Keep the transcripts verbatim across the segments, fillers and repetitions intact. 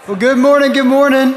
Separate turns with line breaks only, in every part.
Well, good morning, good morning.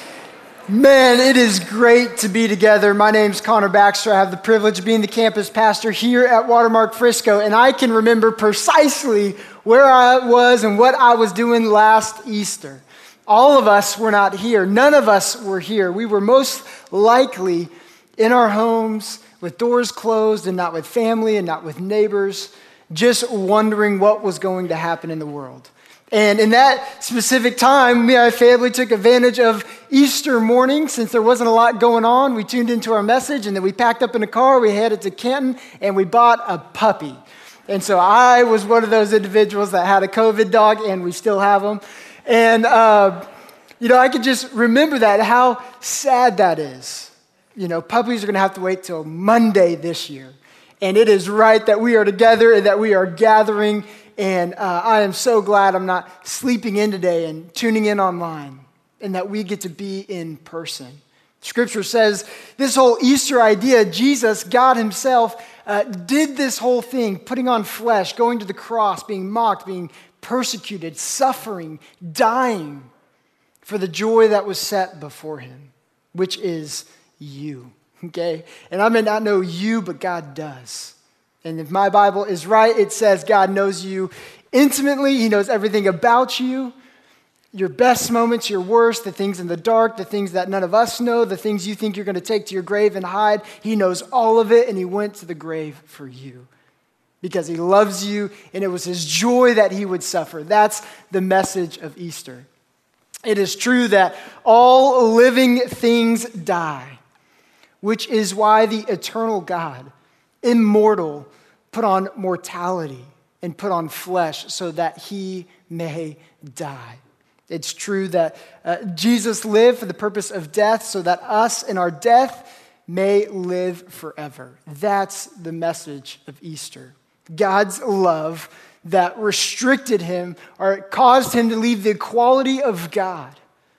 Man, it is great to be together. My name's Connor Baxter. I have the privilege of being the campus pastor here at Watermark Frisco, and I can remember precisely where I was and what I was doing last Easter. All of us were not here. None of us were here. We were most likely in our homes with doors closed and not with family and not with neighbors, just wondering what was going to happen in the world. And in that specific time, me and my family took advantage of Easter morning. Since there wasn't a lot going on, we tuned into our message, and then we packed up in a car, we headed to Canton, and we bought a puppy. And so I was one of those individuals that had a COVID dog, and we still have them. And, uh, you know, I could just remember that, how sad that is. You know, puppies are going to have to wait till Monday this year. And it is right that we are together and that we are gathering. And uh, I am so glad I'm not sleeping in today and tuning in online, and that we get to be in person. Scripture says this whole Easter idea, Jesus, God himself, uh, did this whole thing, putting on flesh, going to the cross, being mocked, being persecuted, suffering, dying for the joy that was set before him, which is you, okay? And I may not know you, but God does. And if my Bible is right, it says God knows you intimately. He knows everything about you, your best moments, your worst, the things in the dark, the things that none of us know, the things you think you're going to take to your grave and hide. He knows all of it, and he went to the grave for you because he loves you, and it was his joy that he would suffer. That's the message of Easter. It is true that all living things die, which is why the eternal God, immortal, put on mortality and put on flesh so that he may die. It's true that uh, Jesus lived for the purpose of death so that us in our death may live forever. That's the message of Easter. God's love that restricted him or caused him to leave the equality of God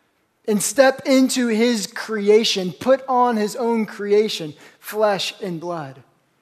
and step into his creation, put on his own creation, flesh and blood,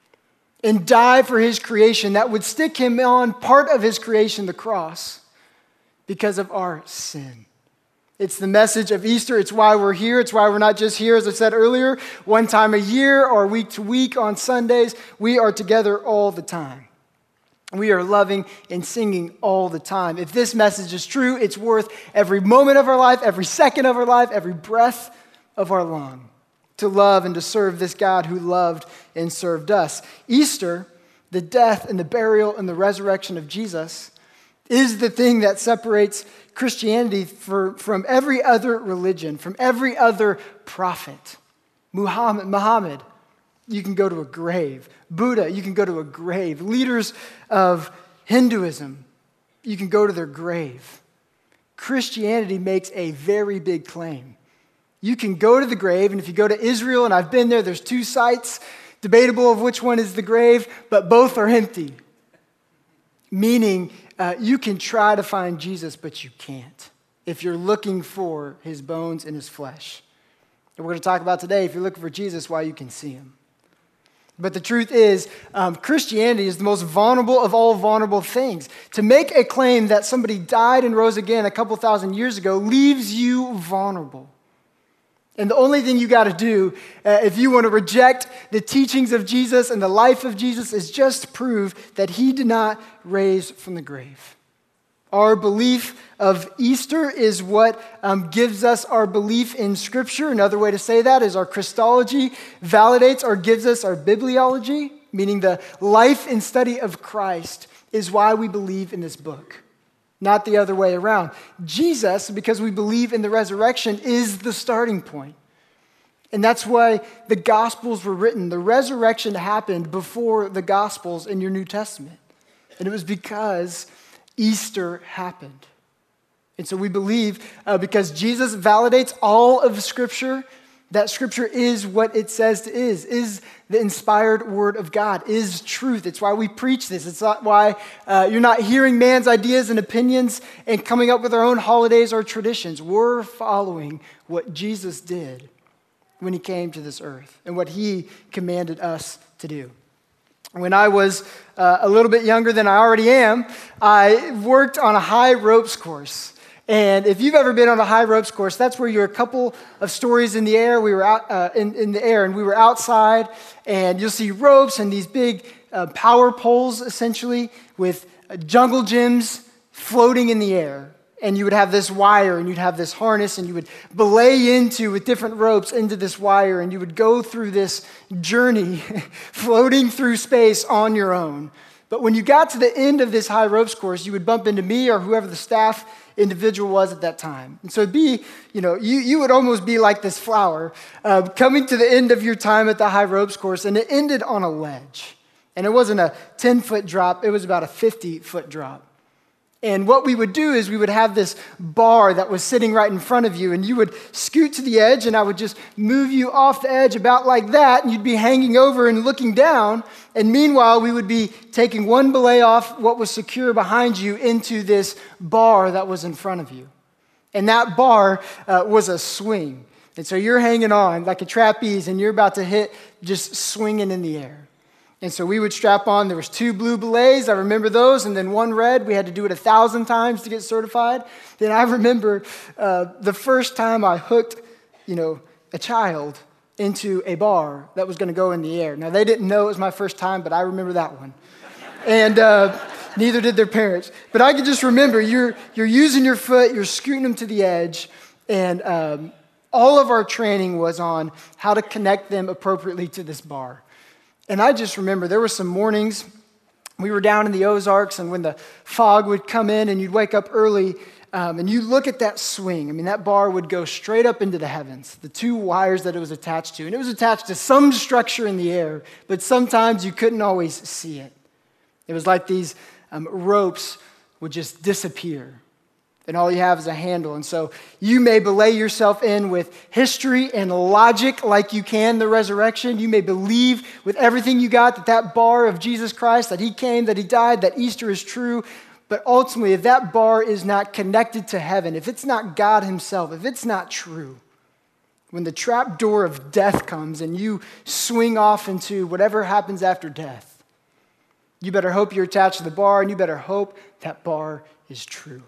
and die for his creation that would stick him on part of his creation, the cross, because of our sin. It's the message of Easter. It's why we're here. It's why we're not just here, as I said earlier, one time a year or week to week on Sundays. We are together all the time. We are loving and singing all the time. If this message is true, it's worth every moment of our life, every second of our life, every breath of our lung, to love and to serve this God who loved and served us. Easter, the death and the burial and the resurrection of Jesus, is the thing that separates Christianity for, from every other religion, from every other prophet. Muhammad, Muhammad, you can go to a grave. Buddha, you can go to a grave. Leaders of Hinduism, you can go to their grave. Christianity makes a very big claim. You can go to the grave, and if you go to Israel, and I've been there, there's two sites, debatable of which one is the grave, but both are empty. Meaning, uh, you can try to find Jesus, but you can't if you're looking for his bones and his flesh. And we're going to talk about today, if you're looking for Jesus, why you can see him. But the truth is, um, Christianity is the most vulnerable of all vulnerable things. To make a claim that somebody died and rose again a couple thousand years ago leaves you vulnerable. And the only thing you got to do uh, if you want to reject the teachings of Jesus and the life of Jesus is just prove that he did not raise from the grave. Our belief of Easter is what um, gives us our belief in Scripture. Another way to say that is our Christology validates or gives us our bibliology, meaning the life and study of Christ is why we believe in this book. Not the other way around. Jesus, because we believe in the resurrection, is the starting point. And that's why the Gospels were written. The resurrection happened before the Gospels in your New Testament. And it was because Easter happened. And so we believe, uh, because Jesus validates all of Scripture, that Scripture is what it says it is, is the inspired word of God, is truth. It's why we preach this. It's not why uh, you're not hearing man's ideas and opinions and coming up with our own holidays or traditions. We're following what Jesus did when he came to this earth and what he commanded us to do. When I was uh, a little bit younger than I already am, I worked on a high ropes course. And if you've ever been on a high ropes course, that's where you're a couple of stories in the air. We were out uh, in, in the air, and we were outside, and you'll see ropes and these big uh, power poles, essentially, with uh, jungle gyms floating in the air. And you would have this wire, and you'd have this harness, and you would belay into, with different ropes, into this wire, and you would go through this journey, floating through space on your own. But when you got to the end of this high ropes course, you would bump into me or whoever the staff individual was at that time. And so it'd be, you know, you, you would almost be like this flower uh, coming to the end of your time at the high ropes course, and it ended on a ledge. And it wasn't a ten-foot drop, it was about a fifty-foot drop. And what we would do is we would have this bar that was sitting right in front of you, and you would scoot to the edge, and I would just move you off the edge about like that, and you'd be hanging over and looking down. And meanwhile, we would be taking one belay off what was secure behind you into this bar that was in front of you. And that bar uh, was a swing. And so you're hanging on like a trapeze, and you're about to hit just swinging in the air. And so we would strap on, there was two blue belays, I remember those, and then one red. We had to do it a thousand times to get certified. Then I remember uh, the first time I hooked, you know, a child into a bar that was going to go in the air. Now, they didn't know it was my first time, but I remember that one. And uh, neither did their parents. But I can just remember, you're, you're using your foot, you're scooting them to the edge, and um, all of our training was on how to connect them appropriately to this bar. And I just remember there were some mornings, we were down in the Ozarks, and when the fog would come in and you'd wake up early, um, and you look at that swing, I mean, that bar would go straight up into the heavens, the two wires that it was attached to. And it was attached to some structure in the air, but sometimes you couldn't always see it. It was like these um, ropes would just disappear. And all you have is a handle. And so you may belay yourself in with history and logic like you can the resurrection. You may believe with everything you got that that bar of Jesus Christ, that he came, that he died, that Easter is true. But ultimately, if that bar is not connected to heaven, if it's not God himself, if it's not true, when the trap door of death comes and you swing off into whatever happens after death, you better hope you're attached to the bar, and you better hope that bar is true.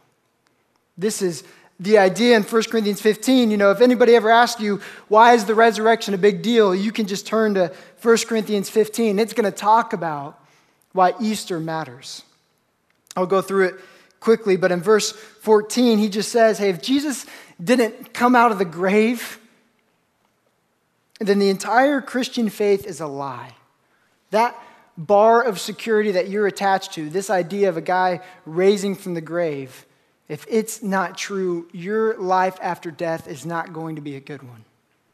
This is the idea in First Corinthians fifteen. You know, if anybody ever asks you, why is the resurrection a big deal? You can just turn to First Corinthians fifteen. It's going to talk about why Easter matters. I'll go through it quickly, but in verse fourteen, he just says, hey, if Jesus didn't come out of the grave, then the entire Christian faith is a lie. That bar of security that you're attached to, this idea of a guy raising from the grave, if it's not true, your life after death is not going to be a good one.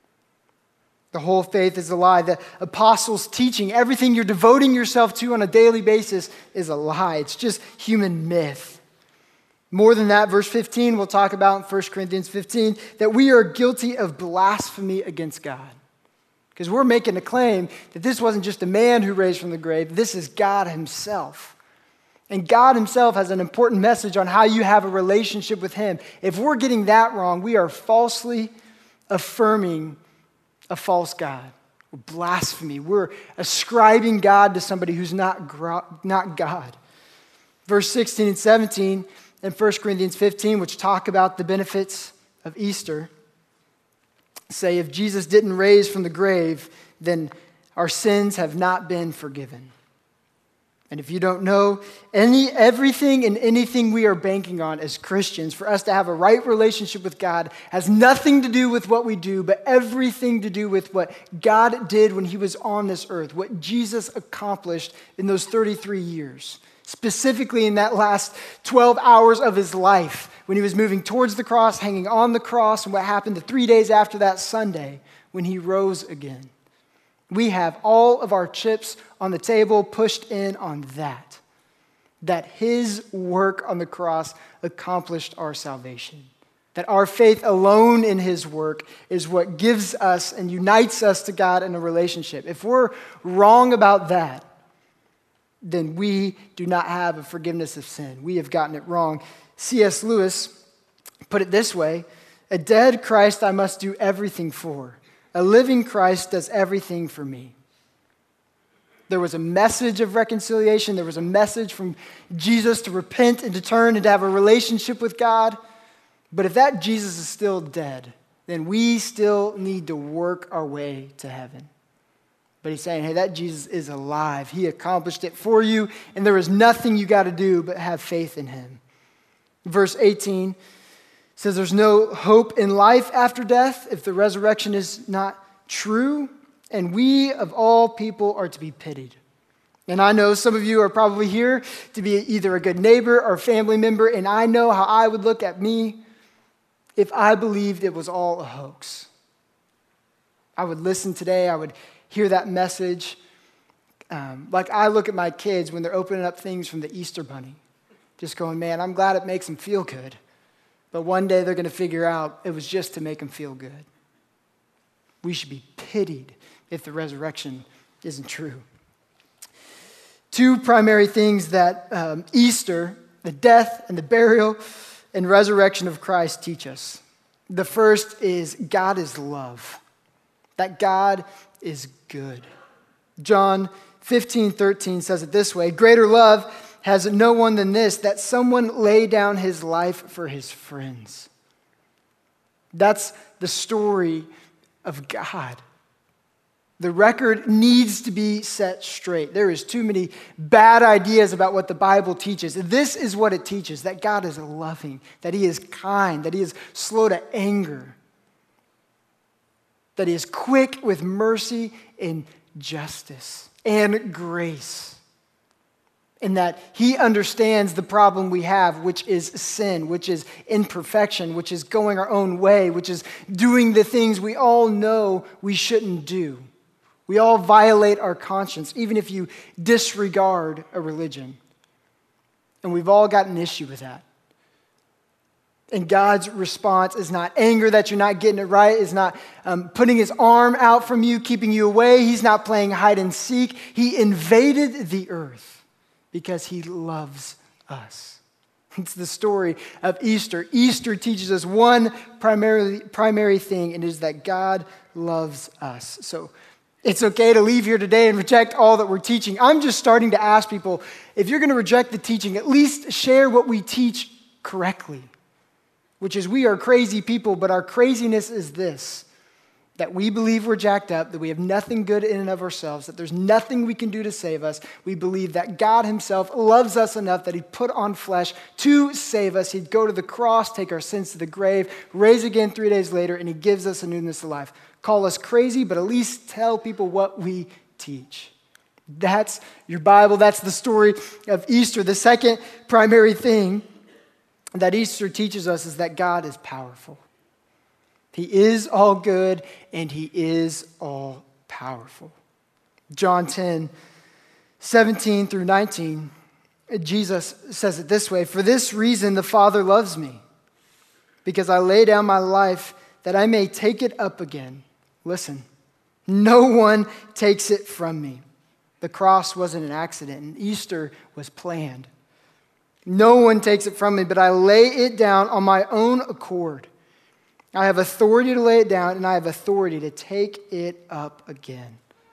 The whole faith is a lie. The apostles' teaching, everything you're devoting yourself to on a daily basis is a lie. It's just human myth. More than that, verse fifteen, we'll talk about in First Corinthians fifteen, that we are guilty of blasphemy against God. Because we're making a claim that this wasn't just a man who raised from the grave, this is God himself. And God himself has an important message on how you have a relationship with him. If we're getting that wrong, we are falsely affirming a false God. We're blasphemy. We're ascribing God to somebody who's not, not God. Verse sixteen and seventeen in First Corinthians fifteen, which talk about the benefits of Easter, say if Jesus didn't raise from the grave, then our sins have not been forgiven. And if you don't know, any, everything and anything we are banking on as Christians for us to have a right relationship with God has nothing to do with what we do, but everything to do with what God did when he was on this earth, what Jesus accomplished in those thirty-three years, specifically in that last twelve hours of his life when he was moving towards the cross, hanging on the cross, and what happened the three days after that Sunday when he rose again. We have all of our chips on the table pushed in on that, that his work on the cross accomplished our salvation, that our faith alone in his work is what gives us and unites us to God in a relationship. If we're wrong about that, then we do not have a forgiveness of sin. We have gotten it wrong. C S Lewis put it this way, a dead Christ I must do everything for. A living Christ does everything for me. There was a message of reconciliation. There was a message from Jesus to repent and to turn and to have a relationship with God. But if that Jesus is still dead, then we still need to work our way to heaven. But he's saying, hey, that Jesus is alive. He accomplished it for you, and there is nothing you got to do but have faith in him. Verse eighteen says there's no hope in life after death if the resurrection is not true, and we of all people are to be pitied. And I know some of you are probably here to be either a good neighbor or family member, and I know how I would look at me if I believed it was all a hoax. I would listen today, I would hear that message. Um, like I look at my kids when they're opening up things from the Easter Bunny, just going, man, I'm glad it makes them feel good. But one day they're going to figure out it was just to make them feel good. We should be pitied if the resurrection isn't true. Two primary things that um, Easter, the death and the burial and resurrection of Christ teach us. The first is God is love, that God is good. John fifteen thirteen says it this way, greater love has no one than this, that someone lay down his life for his friends. That's the story of God. The record needs to be set straight. There is too many bad ideas about what the Bible teaches. This is what it teaches, that God is loving, that he is kind, that he is slow to anger, that he is quick with mercy and justice and grace, and that he understands the problem we have, which is sin, which is imperfection, which is going our own way, which is doing the things we all know we shouldn't do. We all violate our conscience, even if you disregard a religion. And we've all got an issue with that. And God's response is not anger that you're not getting it right, is not um, putting his arm out from you, keeping you away. He's not playing hide and seek. He invaded the earth because he loves us. It's the story of Easter. Easter teaches us one primary, primary thing, and it is that God loves us. So it's okay to leave here today and reject all that we're teaching. I'm just starting to ask people, if you're going to reject the teaching, at least share what we teach correctly, which is we are crazy people, but our craziness is this, that we believe we're jacked up, that we have nothing good in and of ourselves, that there's nothing we can do to save us. We believe that God himself loves us enough that he'd put on flesh to save us. He'd go to the cross, take our sins to the grave, raise again three days later, and he gives us a newness of life. Call us crazy, but at least tell people what we teach. That's your Bible. That's the story of Easter. The second primary thing that Easter teaches us is that God is powerful. He is all good, and he is all powerful. John ten, seventeen through nineteen, Jesus says it this way, for this reason the Father loves me, because I lay down my life that I may take it up again. Listen, no one takes it from me. The cross wasn't an accident, and Easter was planned. No one takes it from me, but I lay it down on my own accord. I have authority to lay it down, and I have authority to take it up again.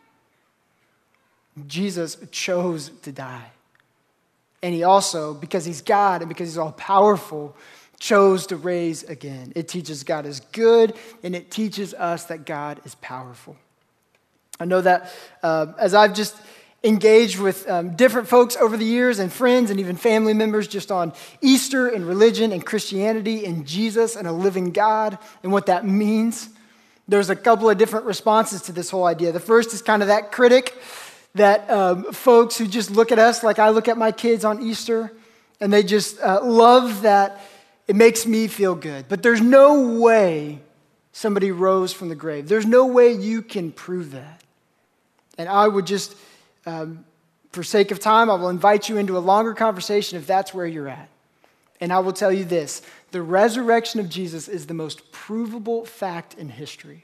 Jesus chose to die. And he also, because he's God and because he's all powerful, chose to raise again. It teaches God is good, and it teaches us that God is powerful. I know that uh, as I've just engaged with um, different folks over the years and friends and even family members just on Easter and religion and Christianity and Jesus and a living God and what that means, there's a couple of different responses to this whole idea. The first is kind of that critic, that um, folks who just look at us like I look at my kids on Easter, and they just uh, love that it makes me feel good. But there's no way somebody rose from the grave. There's no way you can prove that. And I would just, um, for sake of time, I will invite you into a longer conversation if that's where you're at. And I will tell you this, the resurrection of Jesus is the most provable fact in history.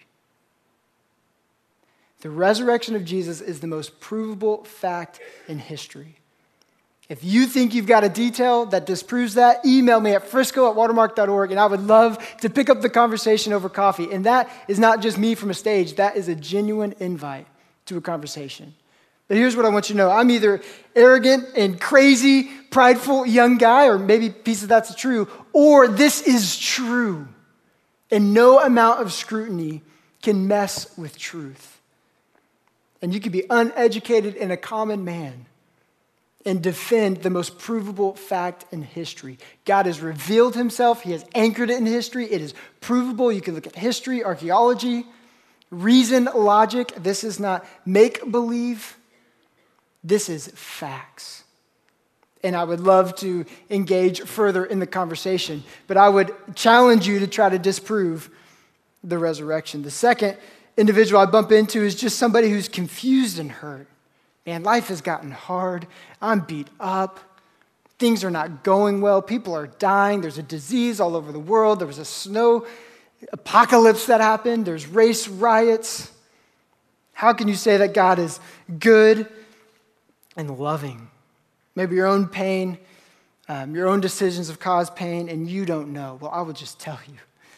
The resurrection of Jesus is the most provable fact in history. If you think you've got a detail that disproves that, email me at frisco at watermark dot org, and I would love to pick up the conversation over coffee. And that is not just me from a stage. That is a genuine invite to a conversation. And here's what I want you to know. I'm either arrogant and crazy, prideful young guy, or maybe a piece of that's true, or this is true. And no amount of scrutiny can mess with truth. And you can be uneducated and a common man and defend the most provable fact in history. God has revealed himself. He has anchored it in history. It is provable. You can look at history, archaeology, reason, logic. This is not make-believe. This is facts. And I would love to engage further in the conversation, but I would challenge you to try to disprove the resurrection. The second individual I bump into is just somebody who's confused and hurt. Man, life has gotten hard. I'm beat up. Things are not going well. People are dying. There's a disease all over the world. There was a snow apocalypse that happened. There's race riots. How can you say that God is good and loving? Maybe your own pain, um, your own decisions have caused pain, and you don't know. Well, I will just tell you.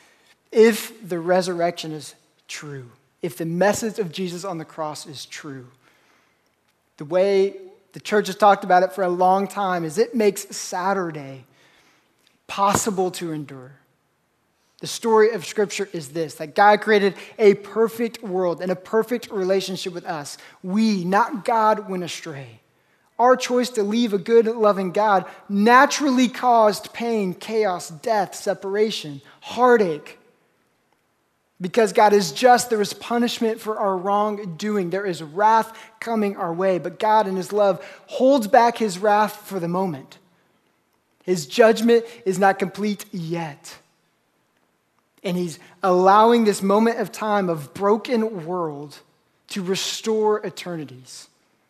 If the resurrection is true, if the message of Jesus on the cross is true, the way the church has talked about it for a long time is it makes Saturday possible to endure. The story of Scripture is this, that God created a perfect world and a perfect relationship with us. We, not God, went astray. Our choice to leave a good, loving God naturally caused pain, chaos, death, separation, heartache. Because God is just, there is punishment for our wrongdoing. There is wrath coming our way. But God, in his love, holds back his wrath for the moment. His judgment is not complete yet. And he's allowing this moment of time of broken world to restore eternities.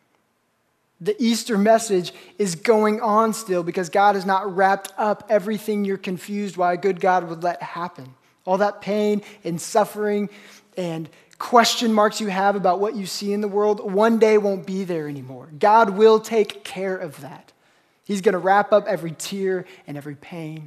The Easter message is going on still because God has not wrapped up everything you're confused why a good God would let happen. All that pain and suffering and question marks you have about what you see in the world one day won't be there anymore. God will take care of that. He's going to wrap up every tear and every pain.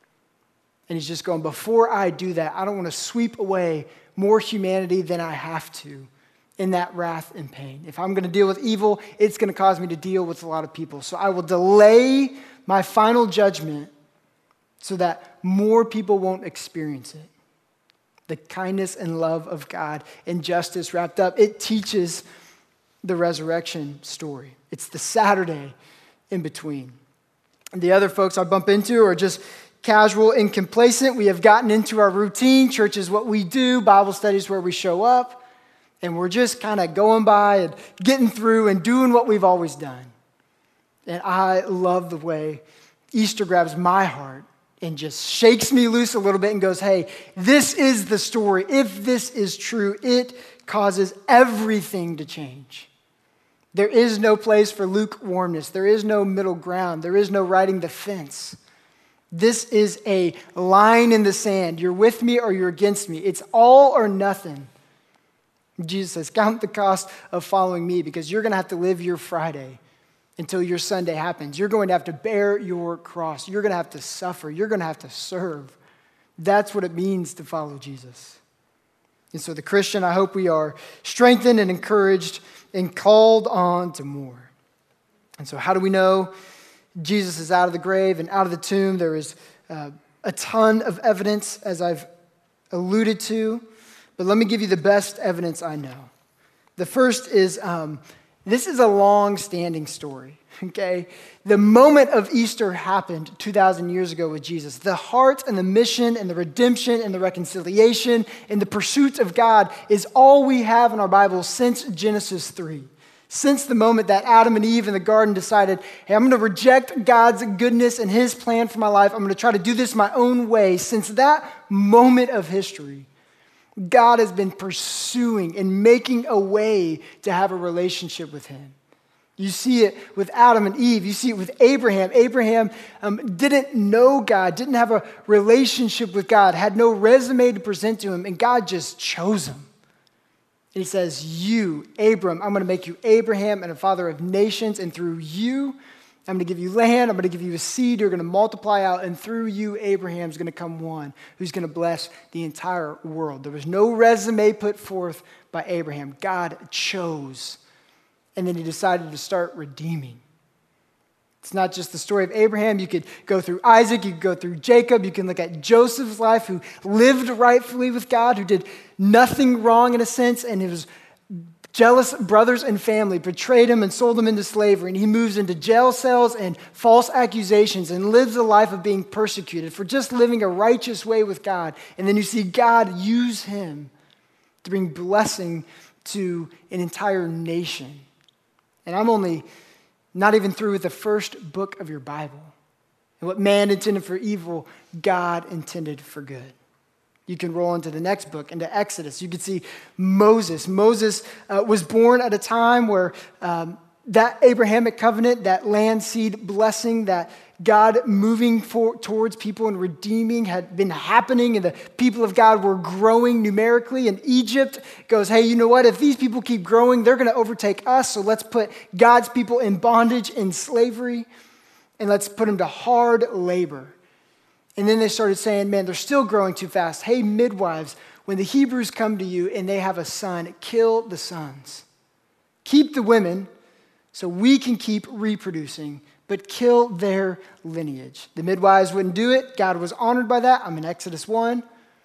And he's just going, before I do that, I don't want to sweep away more humanity than I have to in that wrath and pain. If I'm going to deal with evil, it's going to cause me to deal with a lot of people. So I will delay my final judgment so that more people won't experience it. The kindness and love of God and justice wrapped up. It teaches the resurrection story. It's the Saturday in between. And the other folks I bump into are just casual and complacent. We have gotten into our routine. Church is what we do. Bible studies where we show up. And we're just kind of going by and getting through and doing what we've always done. And I love the way Easter grabs my heart and just shakes me loose a little bit and goes, hey, this is the story. If this is true, it causes everything to change. There is no place for lukewarmness. There is no middle ground. There is no riding the fence. This is a line in the sand. You're with me or you're against me. It's all or nothing. Jesus says, count the cost of following me because you're going to have to live your Friday until your Sunday happens. You're going to have to bear your cross. You're going to have to suffer. You're going to have to serve. That's what it means to follow Jesus. And so the Christian, I hope we are strengthened and encouraged and called on to more. And so how do we know Jesus is out of the grave and out of the tomb? There is uh, a ton of evidence, as I've alluded to. But let me give you the best evidence I know. The first is, um, this is a long-standing story, okay? The moment of Easter happened two thousand years ago with Jesus. The heart and the mission and the redemption and the reconciliation and the pursuit of God is all we have in our Bible since Genesis three. Since the moment that Adam and Eve in the garden decided, hey, I'm going to reject God's goodness and his plan for my life. I'm going to try to do this my own way. Since that moment of history, God has been pursuing and making a way to have a relationship with him. You see it with Adam and Eve. You see it with Abraham. Abraham um, didn't know God, didn't have a relationship with God, had no resume to present to him, and God just chose him. And he says, you, Abram, I'm going to make you Abraham and a father of nations, and through you, I'm going to give you land, I'm going to give you a seed, you're going to multiply out, and through you, Abraham's going to come one who's going to bless the entire world. There was no resume put forth by Abraham. God chose. and then he decided to start redeeming. It's not just the story of Abraham. You could go through Isaac, you could go through Jacob, you can look at Joseph's life, who lived rightfully with God, who did nothing wrong in a sense, and his jealous brothers and family betrayed him and sold him into slavery, and he moves into jail cells and false accusations and lives a life of being persecuted for just living a righteous way with God. And then you see God use him to bring blessing to an entire nation. And I'm only not even through with the first book of your Bible. And what man intended for evil, God intended for good. You can roll into the next book, into Exodus. You can see Moses. Moses uh, was born at a time where um, that Abrahamic covenant, that land seed blessing, that God moving for, towards people and redeeming had been happening, and the people of God were growing numerically. And Egypt goes, hey, you know what? If these people keep growing, they're going to overtake us. So let's put God's people in bondage, in slavery, and let's put them to hard labor. And then they started saying, man, they're still growing too fast. Hey, midwives, when the Hebrews come to you and they have a son, kill the sons. Keep the women so we can keep reproducing, but kill their lineage. The midwives wouldn't do it. God was honored by that. I'm in Exodus one.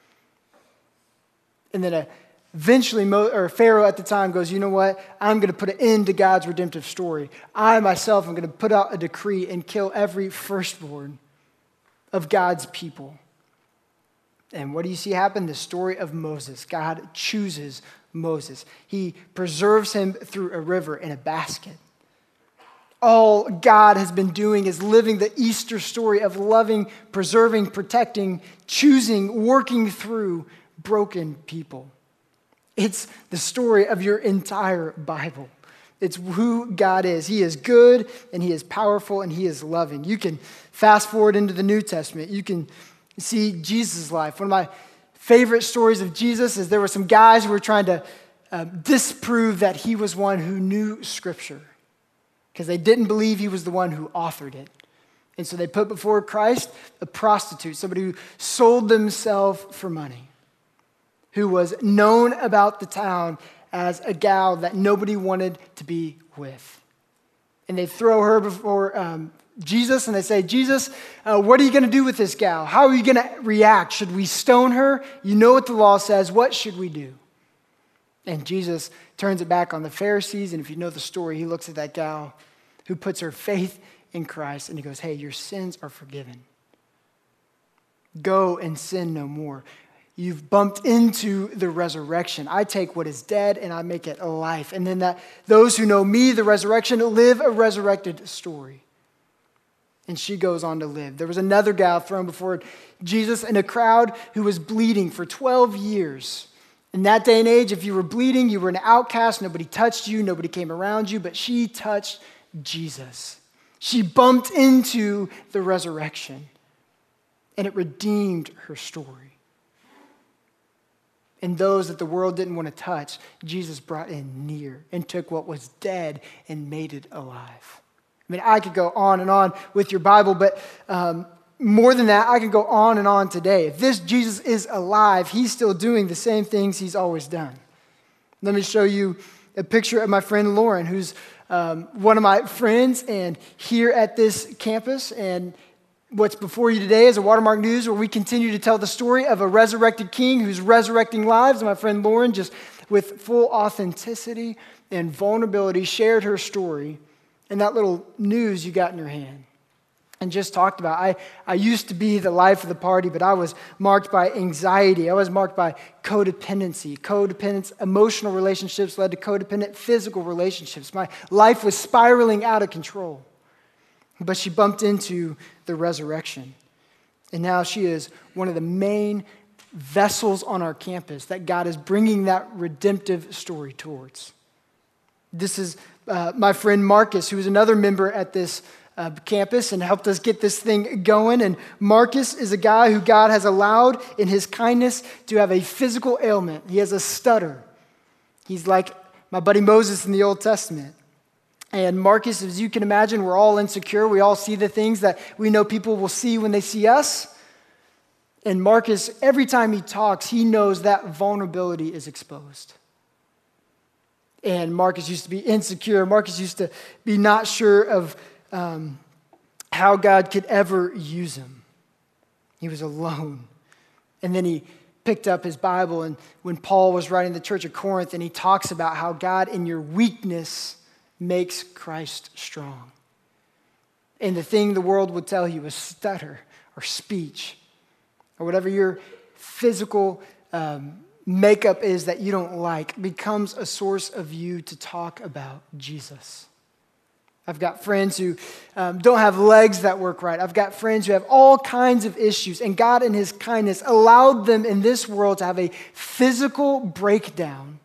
And then eventually, Mo, or Pharaoh at the time goes, you know what? I'm going to put an end to God's redemptive story. I myself am going to put out a decree and kill every firstborn of God's people. And what do you see happen? The story of Moses. God chooses Moses. He preserves him through a river in a basket. All God has been doing is living the Easter story of loving, preserving, protecting, choosing, working through broken people. It's the story of your entire Bible. It's who God is. He is good, and he is powerful, and he is loving. You can fast forward into the New Testament. You can see Jesus' life. One of my favorite stories of Jesus is there were some guys who were trying to uh, disprove that he was one who knew Scripture, because they didn't believe he was the one who authored it. And so they put before Christ a prostitute, somebody who sold themselves for money, who was known about the town as a gal that nobody wanted to be with. And they throw her before um, Jesus, and they say, Jesus, uh, what are you going to do with this gal? How are you going to react? Should we stone her? You know what the law says. What should we do? And Jesus turns it back on the Pharisees, and if you know the story, he looks at that gal who puts her faith in Christ, and he goes, hey, your sins are forgiven. Go and sin no more. You've bumped into the resurrection. I take what is dead and I make it alive. And then that those who know me, the resurrection, live a resurrected story. And she goes on to live. There was another gal thrown before Jesus in a crowd who was bleeding for twelve years. In that day and age, if you were bleeding, you were an outcast. Nobody touched you. Nobody came around you. But she touched Jesus. She bumped into the resurrection. And it redeemed her story. And those that the world didn't want to touch, Jesus brought in near and took what was dead and made it alive. I mean, I could go on and on with your Bible, but um, more than that, I could go on and on today. If this Jesus is alive, he's still doing the same things he's always done. Let me show you a picture of my friend Lauren, who's um, one of my friends and here at this campus. And what's before you today is a Watermark News where we continue to tell the story of a resurrected king who's resurrecting lives. And my friend Lauren, just with full authenticity and vulnerability, shared her story in that little news you got in your hand. And just talked about, I, I used to be the life of the party, but I was marked by anxiety. I was marked by codependency. Codependence, emotional relationships led to codependent physical relationships. My life was spiraling out of control. But she bumped into the resurrection. And now she is one of the main vessels on our campus that God is bringing that redemptive story towards. This is uh, my friend Marcus, who is another member at this uh, campus and helped us get this thing going. And Marcus is a guy who God has allowed in his kindness to have a physical ailment. He has a stutter. He's like my buddy Moses in the Old Testament. And Marcus, as you can imagine, we're all insecure. We all see the things that we know people will see when they see us. And Marcus, every time he talks, he knows that vulnerability is exposed. And Marcus used to be insecure. Marcus used to be not sure of um, how God could ever use him. He was alone. And then he picked up his Bible, and when Paul was writing the church of Corinth, and he talks about how God in your weakness makes Christ strong. And the thing the world would tell you is stutter or speech or whatever your physical um, makeup is that you don't like becomes a source of you to talk about Jesus. I've got friends who um, don't have legs that work right. I've got friends who have all kinds of issues, and God in his kindness allowed them in this world to have a physical breakdown.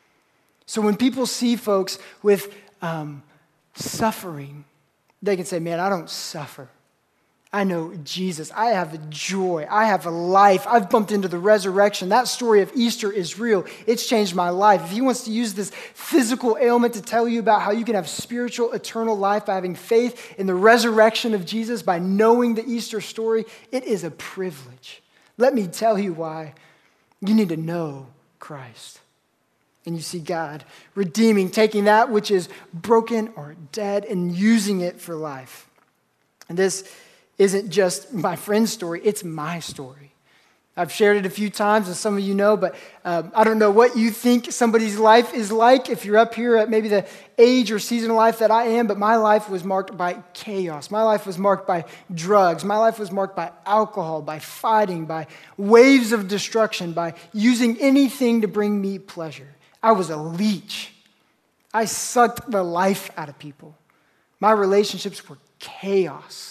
So when people see folks with um, suffering, they can say, man, I don't suffer. I know Jesus. I have a joy. I have a life. I've bumped into the resurrection. That story of Easter is real. It's changed my life. If he wants to use this physical ailment to tell you about how you can have spiritual, eternal life by having faith in the resurrection of Jesus, by knowing the Easter story, it is a privilege. Let me tell you why. You need to know Christ. And you see God redeeming, taking that which is broken or dead and using it for life. And this isn't just my friend's story, it's my story. I've shared it a few times, as some of you know, but um, I don't know what you think somebody's life is like if you're up here at maybe the age or season of life that I am, but my life was marked by chaos. My life was marked by drugs. My life was marked by alcohol, by fighting, by waves of destruction, by using anything to bring me pleasure. I was a leech. I sucked the life out of people. My relationships were chaos.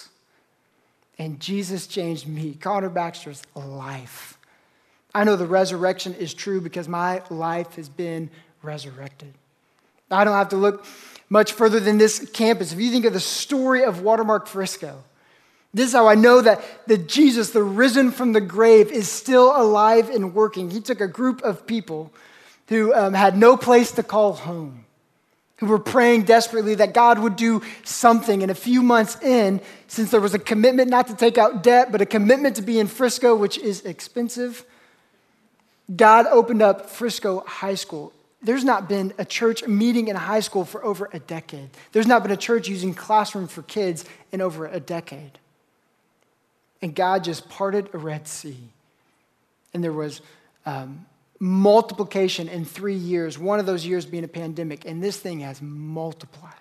And Jesus changed me, Connor Baxter's life. I know the resurrection is true because my life has been resurrected. I don't have to look much further than this campus. If you think of the story of Watermark Frisco, this is how I know that, that Jesus, the risen from the grave, is still alive and working. He took a group of people who um, had no place to call home, who were praying desperately that God would do something. And a few months in, since there was a commitment not to take out debt, but a commitment to be in Frisco, which is expensive, God opened up Frisco High School. There's not been a church meeting in a high school for over a decade. There's not been a church using classroom for kids in over a decade. And God just parted a Red Sea. And there was um, multiplication in three years, one of those years being a pandemic, and this thing has multiplied.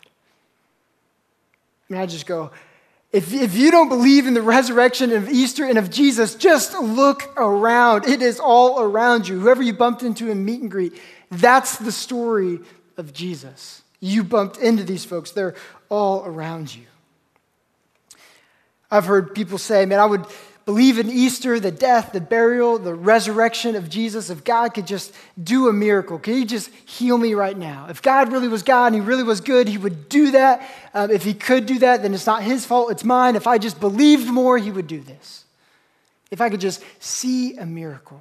I mean, I just go, if, if you don't believe in the resurrection of Easter and of Jesus, just look around. It is all around you. Whoever you bumped into in meet and greet, that's the story of Jesus. You bumped into these folks. They're all around you. I've heard people say, man, I would believe in Easter, the death, the burial, the resurrection of Jesus. If God could just do a miracle, could he just heal me right now? If God really was God and he really was good, he would do that. Um, if he could do that, then it's not his fault, it's mine. If I just believed more, he would do this. If I could just see a miracle.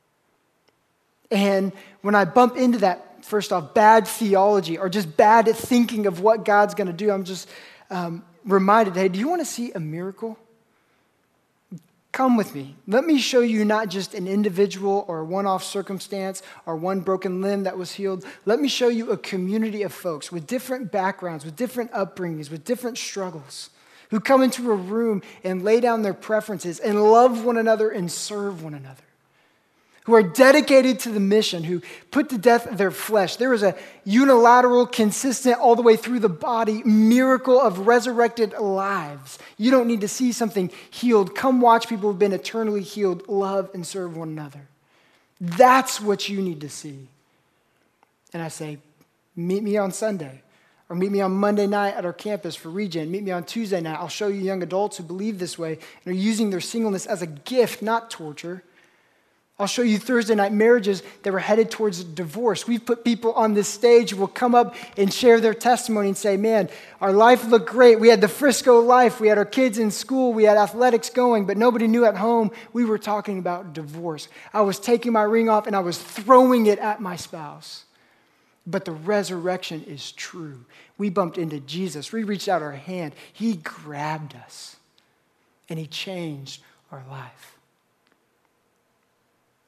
And when I bump into that, first off, bad theology or just bad thinking of what God's going to do, I'm just um, reminded, hey, do you want to see a miracle? Come with me. Let me show you not just an individual or a one-off circumstance or one broken limb that was healed. Let me show you a community of folks with different backgrounds, with different upbringings, with different struggles, who come into a room and lay down their preferences and love one another and serve one another, who are dedicated to the mission, who put to death their flesh. There is a unilateral, consistent, all the way through the body miracle of resurrected lives. You don't need to see something healed. Come watch people who've been eternally healed love and serve one another. That's what you need to see. And I say, meet me on Sunday, or meet me on Monday night at our campus for Regen. Meet me on Tuesday night. I'll show you young adults who believe this way and are using their singleness as a gift, not torture. I'll show you Thursday night marriages that were headed towards divorce. We've put people on this stage who will come up and share their testimony and say, man, our life looked great. We had the Frisco life. We had our kids in school. We had athletics going, but nobody knew at home we were talking about divorce. I was taking my ring off and I was throwing it at my spouse. But the resurrection is true. We bumped into Jesus. We reached out our hand. He grabbed us and he changed our life.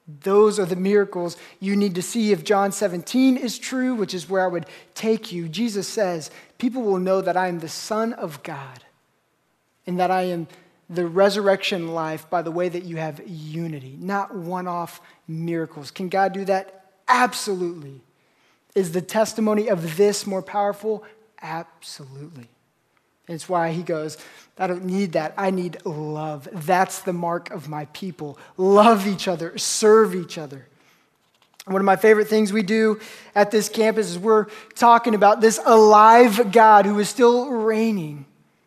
Those are the miracles you need to see. If John seventeen is true, which is where I would take you, Jesus says, people will know that I am the Son of God and that I am the resurrection life by the way that you have unity, not one-off miracles. Can God do that? Absolutely. Is the testimony of this more powerful? Absolutely. It's why he goes, I don't need that. I need love. That's the mark of my people. Love each other, serve each other. One of my favorite things we do at this campus is we're talking about this alive God who is still reigning.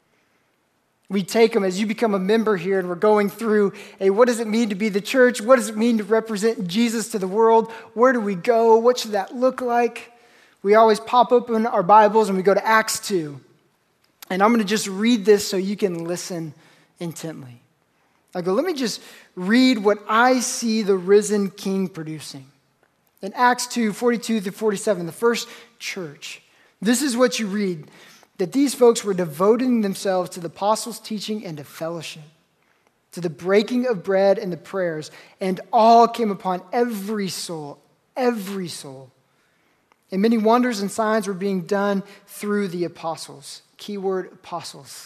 We take them as you become a member here, and we're going through, hey, what does it mean to be the church? What does it mean to represent Jesus to the world? Where do we go? What should that look like? We always pop open our Bibles and we go to Acts two. And I'm going to just read this so you can listen intently. I go, let me just read what I see the risen King producing. In Acts two, forty-two through forty-seven, the first church, this is what you read, that these folks were devoting themselves to the apostles' teaching and to fellowship, to the breaking of bread and the prayers, and all came upon every soul, every soul. And many wonders and signs were being done through the apostles. Keyword apostles.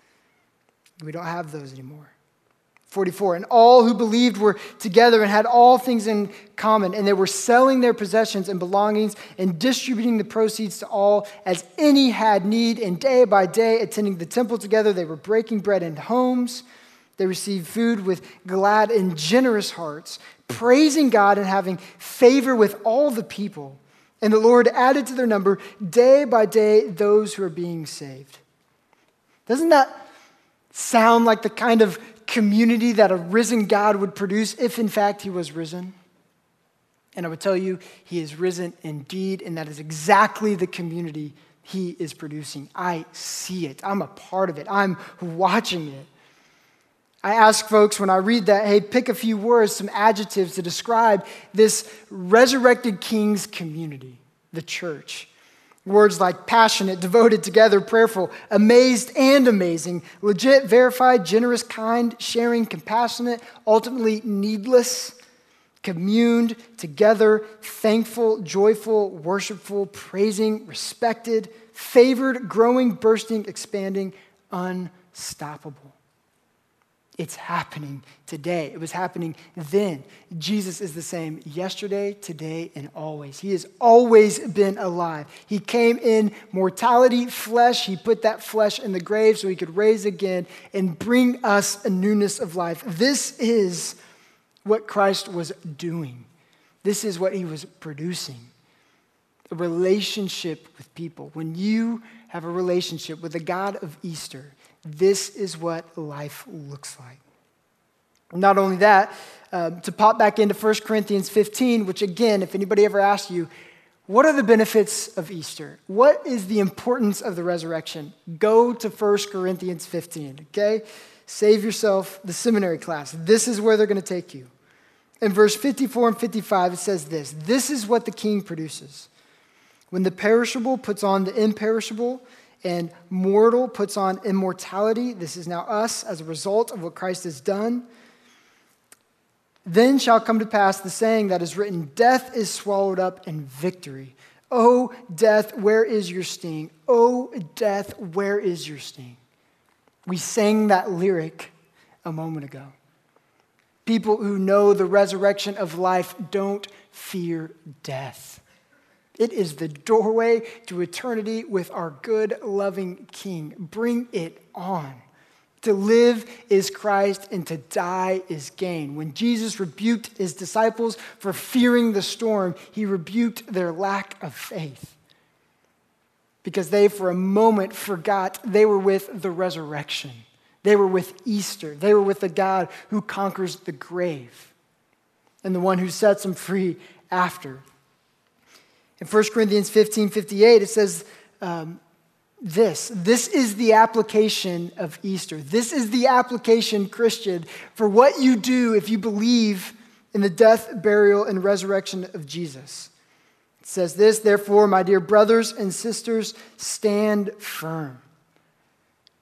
We don't have those anymore. forty-four, and all who believed were together and had all things in common, and they were selling their possessions and belongings and distributing the proceeds to all as any had need, and day by day attending the temple together, they were breaking bread in homes. They received food with glad and generous hearts, praising God and having favor with all the people. And the Lord added to their number day by day those who are being saved. Doesn't that sound like the kind of community that a risen God would produce if in fact he was risen? And I would tell you, he is risen indeed, and that is exactly the community he is producing. I see it. I'm a part of it. I'm watching it. I ask folks when I read that, hey, pick a few words, some adjectives to describe this resurrected King's community, the church. Words like passionate, devoted, together, prayerful, amazed and amazing, legit, verified, generous, kind, sharing, compassionate, ultimately needless, communed, together, thankful, joyful, worshipful, praising, respected, favored, growing, bursting, expanding, unstoppable. It's happening today. It was happening then. Jesus is the same yesterday, today, and always. He has always been alive. He came in mortality, flesh. He put that flesh in the grave so he could raise again and bring us a newness of life. This is what Christ was doing. This is what he was producing. A relationship with people. When you have a relationship with the God of Easter, this is what life looks like. Not only that, um, to pop back into First Corinthians fifteen, which again, if anybody ever asks you, what are the benefits of Easter? What is the importance of the resurrection? Go to First Corinthians fifteen, okay? Save yourself the seminary class. This is where they're going to take you. In verse fifty-four and fifty-five, it says this, this is what the King produces. When the perishable puts on the imperishable, and mortal puts on immortality. This is now us as a result of what Christ has done. Then shall come to pass the saying that is written, death is swallowed up in victory. O death, where is your sting? O death, where is your sting? We sang that lyric a moment ago. People who know the resurrection of life don't fear death. It is the doorway to eternity with our good, loving King. Bring it on. To live is Christ, and to die is gain. When Jesus rebuked his disciples for fearing the storm, he rebuked their lack of faith. Because they, for a moment, forgot they were with the resurrection. They were with Easter. They were with the God who conquers the grave and the one who sets them free after. In First Corinthians fifteen fifty-eight, it says um, this. This is the application of Easter. This is the application, Christian, for what you do if you believe in the death, burial, and resurrection of Jesus. It says this, therefore, my dear brothers and sisters, stand firm.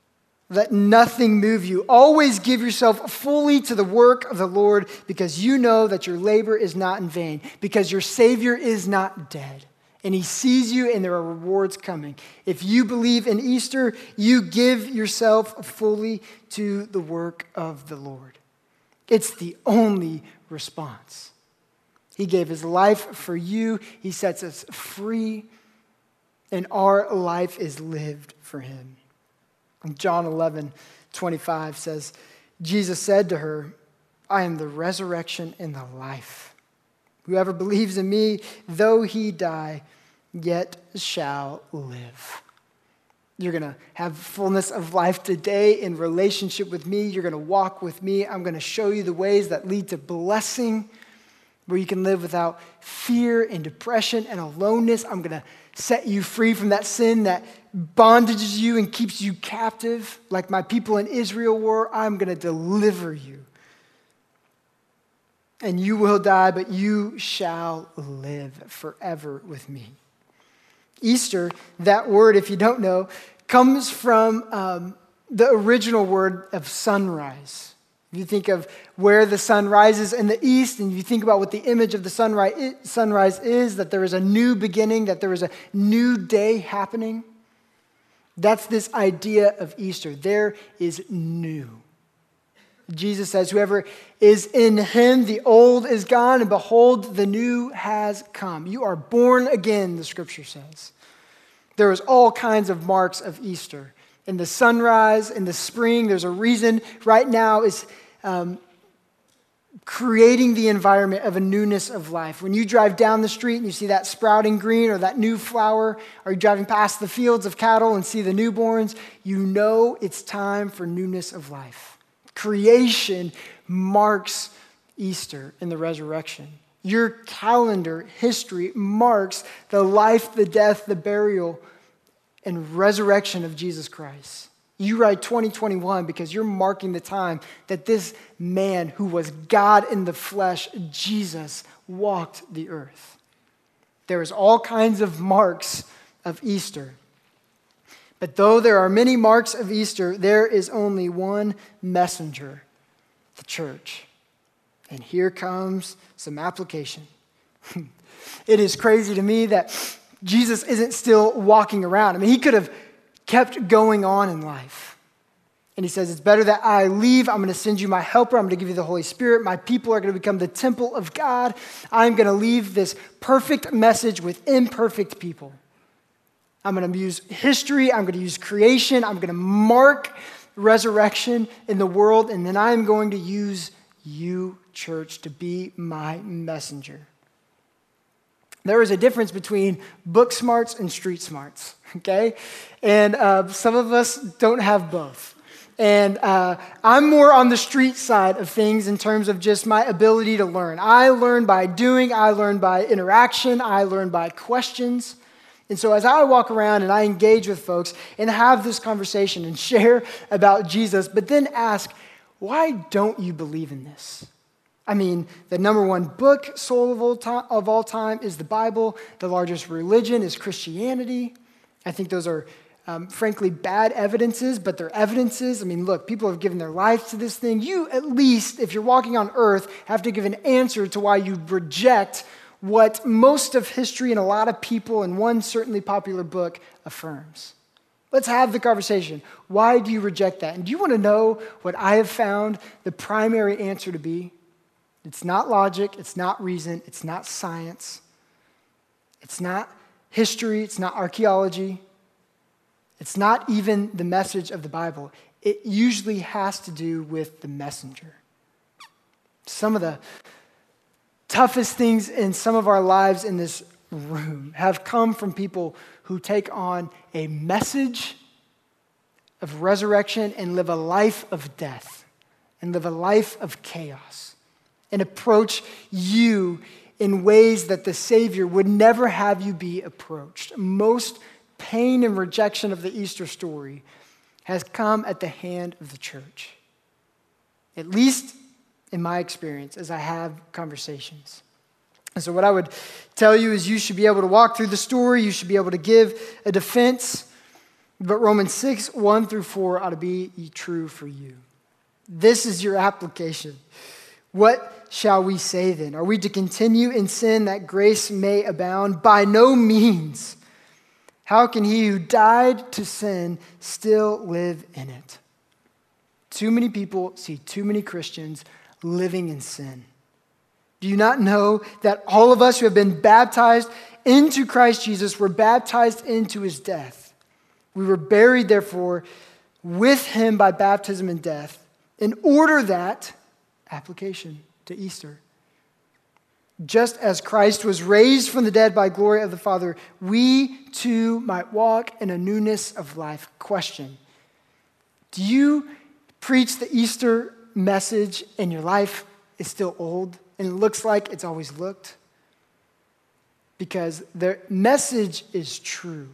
Let nothing move you. Always give yourself fully to the work of the Lord, because you know that your labor is not in vain, because your Savior is not dead, and he sees you and there are rewards coming. If you believe in Easter, you give yourself fully to the work of the Lord. It's the only response. He gave his life for you. He sets us free, and our life is lived for him. John eleven twenty-five says, Jesus said to her, I am the resurrection and the life. Whoever believes in me, though he die, yet shall live. You're going to have fullness of life today in relationship with me. You're going to walk with me. I'm going to show you the ways that lead to blessing, where you can live without fear and depression and aloneness. I'm going to set you free from that sin that bondages you and keeps you captive, like my people in Israel were. I'm going to deliver you. And you will die, but you shall live forever with me. Easter, that word, if you don't know, comes from um, the original word of sunrise. If you think of where the sun rises in the east, and you think about what the image of the sunrise, sunrise is, that there is a new beginning, that there is a new day happening. That's this idea of Easter. There is new. Jesus says, whoever is in him, the old is gone, and behold, the new has come. You are born again, the scripture says. There is all kinds of marks of Easter. In the sunrise, in the spring, there's a reason right now is um, creating the environment of a newness of life. When you drive down the street and you see that sprouting green or that new flower, or you're driving past the fields of cattle and see the newborns, you know it's time for newness of life. Creation marks Easter and the resurrection. Your calendar history marks the life, the death, the burial, and resurrection of Jesus Christ. You write twenty twenty-one because you're marking the time that this man who was God in the flesh, Jesus, walked the earth. There is all kinds of marks of Easter. But though there are many marks of Easter, there is only one messenger, the church. And here comes some application. It is crazy to me that Jesus isn't still walking around. I mean, he could have kept going on in life. And he says, it's better that I leave. I'm going to send you my helper. I'm going to give you the Holy Spirit. My people are going to become the temple of God. I'm going to leave this perfect message with imperfect people. I'm going to use history. I'm going to use creation. I'm going to mark resurrection in the world. And then I'm going to use you, church, to be my messenger. There is a difference between book smarts and street smarts, okay? And uh, some of us don't have both. And uh, I'm more on the street side of things in terms of just my ability to learn. I learn by doing, I learn by interaction, I learn by questions. And so as I walk around and I engage with folks and have this conversation and share about Jesus, but then ask, why don't you believe in this? I mean, the number one book sold of all, time, of all time is the Bible. The largest religion is Christianity. I think those are, um, frankly, bad evidences, but they're evidences. I mean, look, people have given their lives to this thing. You, at least, if you're walking on earth, have to give an answer to why you reject what most of history and a lot of people and one certainly popular book affirms. Let's have the conversation. Why do you reject that? And do you want to know what I have found the primary answer to be? It's not logic, it's not reason, it's not science, it's not history, it's not archaeology, it's not even the message of the Bible. It usually has to do with the messenger. Some of the toughest things in some of our lives in this room have come from people who take on a message of resurrection and live a life of death and live a life of chaos. And approach you in ways that the Savior would never have you be approached. Most pain and rejection of the Easter story has come at the hand of the church. At least in my experience as I have conversations. And so what I would tell you is you should be able to walk through the story. You should be able to give a defense. But Romans six, one through four ought to be true for you. This is your application. What shall we say then? Are we to continue in sin that grace may abound? By no means. How can he who died to sin still live in it? Too many people see too many Christians living in sin. Do you not know that all of us who have been baptized into Christ Jesus were baptized into his death? We were buried, therefore, with him by baptism and death, in order that, application to Easter, just as Christ was raised from the dead by glory of the Father, we too might walk in a newness of life. Question: do you preach the Easter message and your life is still old and it looks like it's always looked? Because the message is true.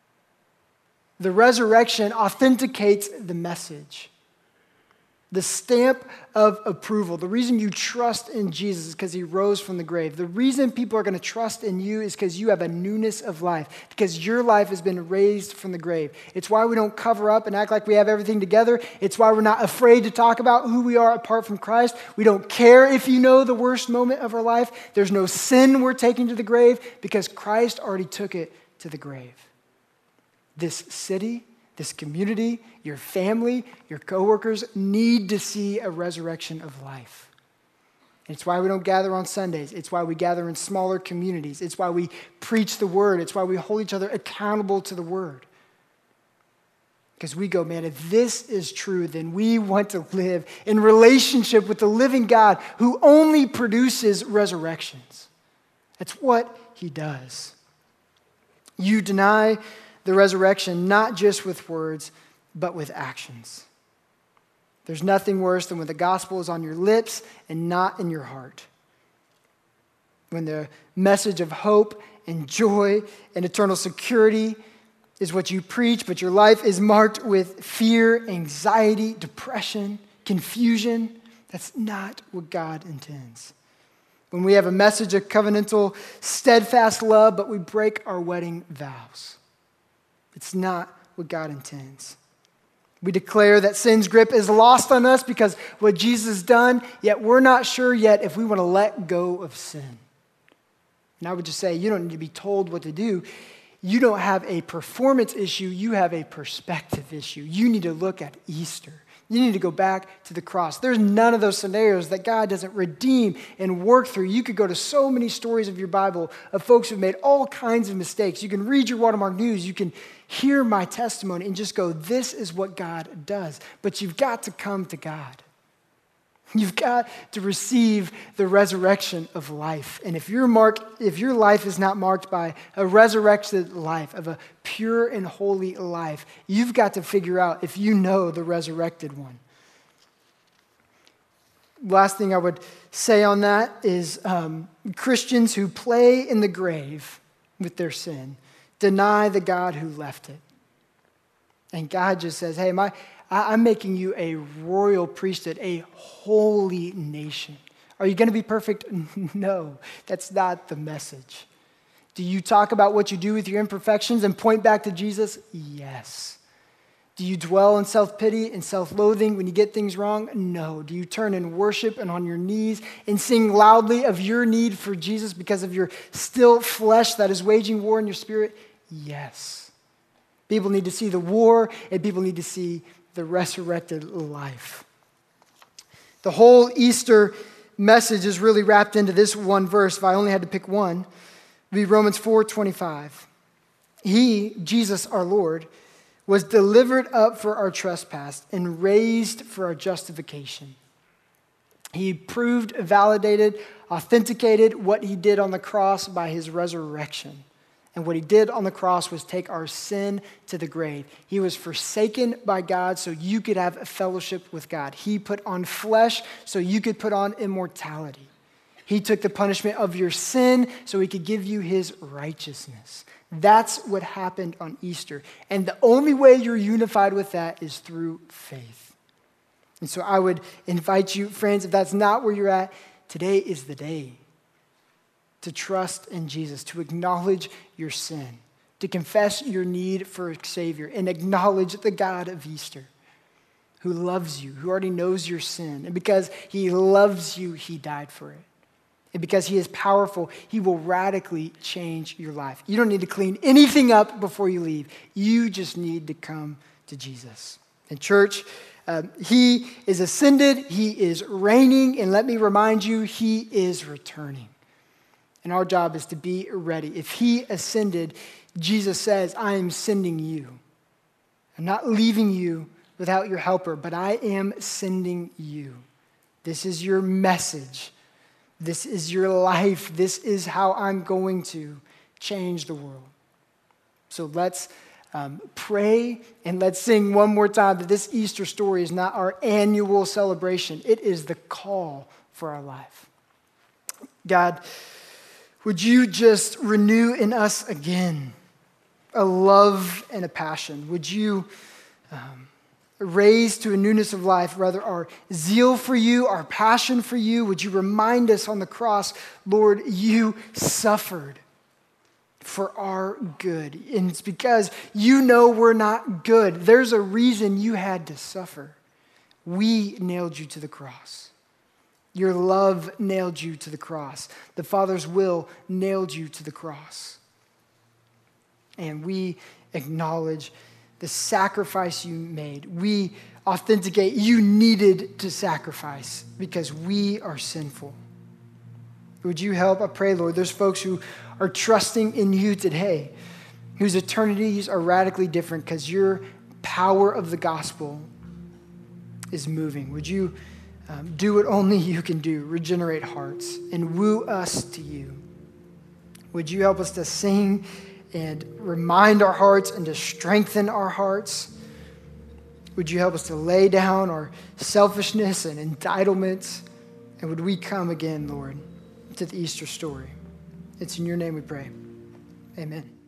The resurrection authenticates the message. The stamp of approval. The reason you trust in Jesus is because he rose from the grave. The reason people are going to trust in you is because you have a newness of life, because your life has been raised from the grave. It's why we don't cover up and act like we have everything together. It's why we're not afraid to talk about who we are apart from Christ. We don't care if you know the worst moment of our life. There's no sin we're taking to the grave because Christ already took it to the grave. This city, this community, your family, your coworkers need to see a resurrection of life. And it's why we don't gather on Sundays. It's why we gather in smaller communities. It's why we preach the word. It's why we hold each other accountable to the word. Because we go, man, if this is true, then we want to live in relationship with the living God who only produces resurrections. That's what he does. You deny the resurrection, not just with words, but with actions. There's nothing worse than when the gospel is on your lips and not in your heart. When the message of hope and joy and eternal security is what you preach, but your life is marked with fear, anxiety, depression, confusion. That's not what God intends. When we have a message of covenantal, steadfast love, but we break our wedding vows. It's not what God intends. We declare that sin's grip is lost on us because what Jesus has done, yet we're not sure yet if we want to let go of sin. And I would just say, you don't need to be told what to do. You don't have a performance issue, you have a perspective issue. You need to look at Easter. You need to go back to the cross. There's none of those scenarios that God doesn't redeem and work through. You could go to so many stories of your Bible of folks who've made all kinds of mistakes. You can read your Watermark News. You can hear my testimony and just go, this is what God does. But you've got to come to God. You've got to receive the resurrection of life. And if your mark, if your life is not marked by a resurrected life, of a pure and holy life, you've got to figure out if you know the resurrected one. Last thing I would say on that is um, Christians who play in the grave with their sin deny the God who left it. And God just says, hey, my I'm making you a royal priesthood, a holy nation. Are you going to be perfect? No, that's not the message. Do you talk about what you do with your imperfections and point back to Jesus? Yes. Do you dwell in self-pity and self-loathing when you get things wrong? No. Do you turn in worship and on your knees and sing loudly of your need for Jesus because of your still flesh that is waging war in your spirit? Yes. People need to see the war, and people need to see the resurrected life. The whole Easter message is really wrapped into this one verse. If I only had to pick one, it would be Romans four twenty-five. He, Jesus our Lord, was delivered up for our trespass and raised for our justification. He proved, validated, authenticated what he did on the cross by his resurrection. And what he did on the cross was take our sin to the grave. He was forsaken by God so you could have a fellowship with God. He put on flesh so you could put on immortality. He took the punishment of your sin so he could give you his righteousness. That's what happened on Easter. And the only way you're unified with that is through faith. And so I would invite you, friends, if that's not where you're at, today is the day to trust in Jesus, to acknowledge your sin, to confess your need for a Savior and acknowledge the God of Easter who loves you, who already knows your sin. And because he loves you, he died for it. And because he is powerful, he will radically change your life. You don't need to clean anything up before you leave. You just need to come to Jesus. And church, uh, he is ascended, he is reigning, and let me remind you, he is returning. And our job is to be ready. If he ascended, Jesus says, I am sending you. I'm not leaving you without your helper, but I am sending you. This is your message. This is your life. This is how I'm going to change the world. So let's um, pray and let's sing one more time that this Easter story is not our annual celebration. It is the call for our life. God, would you just renew in us again a love and a passion? Would you um, raise to a newness of life, rather our zeal for you, our passion for you? Would you remind us on the cross, Lord, you suffered for our good. And it's because you know we're not good. There's a reason you had to suffer. We nailed you to the cross. Your love nailed you to the cross. The Father's will nailed you to the cross. And we acknowledge the sacrifice you made. We authenticate you needed to sacrifice because we are sinful. Would you help? I pray, Lord, there's folks who are trusting in you today, whose eternities are radically different because your power of the gospel is moving. Would you um, do what only you can do, regenerate hearts and woo us to you? Would you help us to sing and remind our hearts and to strengthen our hearts? Would you help us to lay down our selfishness and entitlements? And would we come again, Lord, to the Easter story? It's in your name we pray. Amen.